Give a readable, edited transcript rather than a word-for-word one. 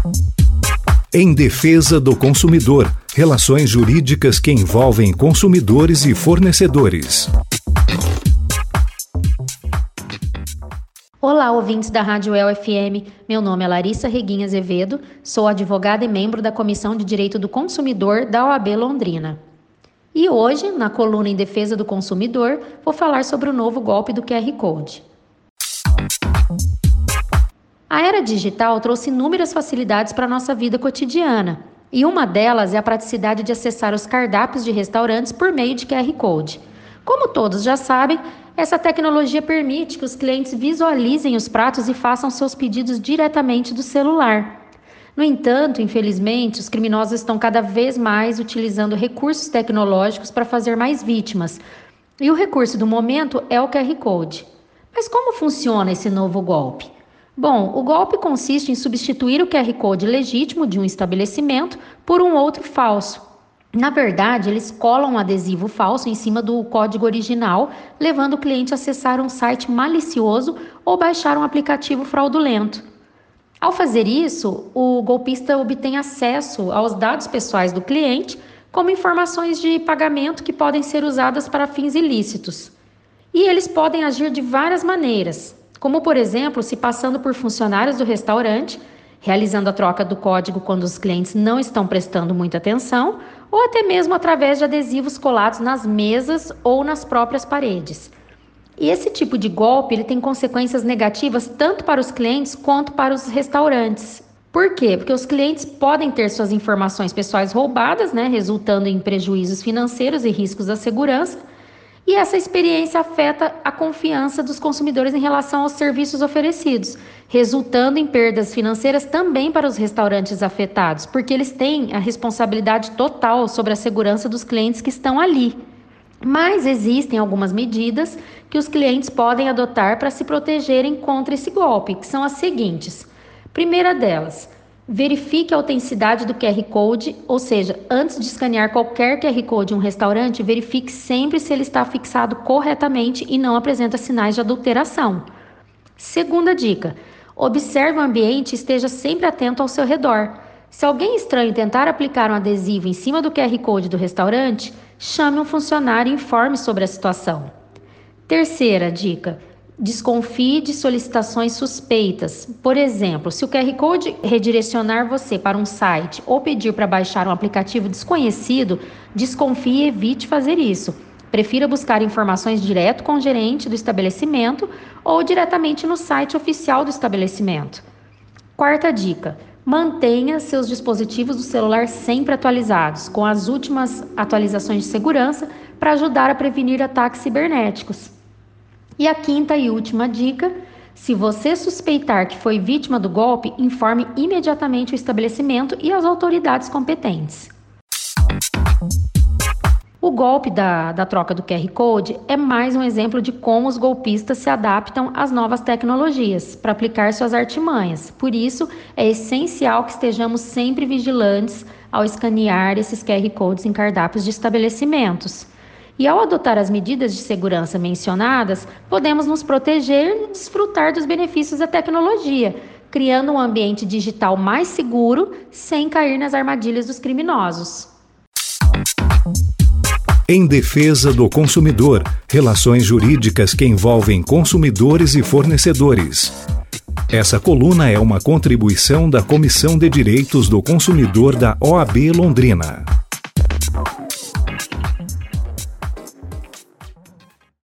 Em defesa do consumidor, relações jurídicas que envolvem consumidores e fornecedores. Olá, ouvintes da Rádio El FM. Meu nome é Larissa Reguinha Azevedo, sou advogada e membro da Comissão de Direito do Consumidor da OAB Londrina. E hoje, na coluna Em Defesa do Consumidor, vou falar sobre o novo golpe do QR Code. A era digital trouxe inúmeras facilidades para a nossa vida cotidiana, e uma delas é a praticidade de acessar os cardápios de restaurantes por meio de QR Code. Como todos já sabem, essa tecnologia permite que os clientes visualizem os pratos e façam seus pedidos diretamente do celular. No entanto, infelizmente, os criminosos estão cada vez mais utilizando recursos tecnológicos para fazer mais vítimas, e o recurso do momento é o QR Code. Mas como funciona esse novo golpe? Bom, o golpe consiste em substituir o QR Code legítimo de um estabelecimento por um outro falso. Na verdade, eles colam um adesivo falso em cima do código original, levando o cliente a acessar um site malicioso ou baixar um aplicativo fraudulento. Ao fazer isso, o golpista obtém acesso aos dados pessoais do cliente, como informações de pagamento que podem ser usadas para fins ilícitos. E eles podem agir de várias maneiras, como, por exemplo, se passando por funcionários do restaurante, realizando a troca do código quando os clientes não estão prestando muita atenção, ou até mesmo através de adesivos colados nas mesas ou nas próprias paredes. E esse tipo de golpe ele tem consequências negativas tanto para os clientes quanto para os restaurantes. Por quê? Porque os clientes podem ter suas informações pessoais roubadas, resultando em prejuízos financeiros e riscos à segurança. E essa experiência afeta a confiança dos consumidores em relação aos serviços oferecidos, resultando em perdas financeiras também para os restaurantes afetados, porque eles têm a responsabilidade total sobre a segurança dos clientes que estão ali. Mas existem algumas medidas que os clientes podem adotar para se protegerem contra esse golpe, que são as seguintes. Primeira delas, verifique a autenticidade do QR Code, ou seja, antes de escanear qualquer QR Code em um restaurante, verifique sempre se ele está fixado corretamente e não apresenta sinais de adulteração. Segunda dica, observe o ambiente e esteja sempre atento ao seu redor. Se alguém estranho tentar aplicar um adesivo em cima do QR Code do restaurante, chame um funcionário e informe sobre a situação. Terceira dica, desconfie de solicitações suspeitas. Por exemplo, se o QR Code redirecionar você para um site ou pedir para baixar um aplicativo desconhecido, desconfie e evite fazer isso. Prefira buscar informações direto com o gerente do estabelecimento ou diretamente no site oficial do estabelecimento. Quarta dica, mantenha seus dispositivos do celular sempre atualizados, com as últimas atualizações de segurança para ajudar a prevenir ataques cibernéticos. E a quinta e última dica, se você suspeitar que foi vítima do golpe, informe imediatamente o estabelecimento e as autoridades competentes. O golpe da troca do QR Code é mais um exemplo de como os golpistas se adaptam às novas tecnologias para aplicar suas artimanhas. Por isso, é essencial que estejamos sempre vigilantes ao escanear esses QR Codes em cardápios de estabelecimentos. E ao adotar as medidas de segurança mencionadas, podemos nos proteger e desfrutar dos benefícios da tecnologia, criando um ambiente digital mais seguro, sem cair nas armadilhas dos criminosos. Em defesa do consumidor, relações jurídicas que envolvem consumidores e fornecedores. Essa coluna é uma contribuição da Comissão de Direitos do Consumidor da OAB Londrina.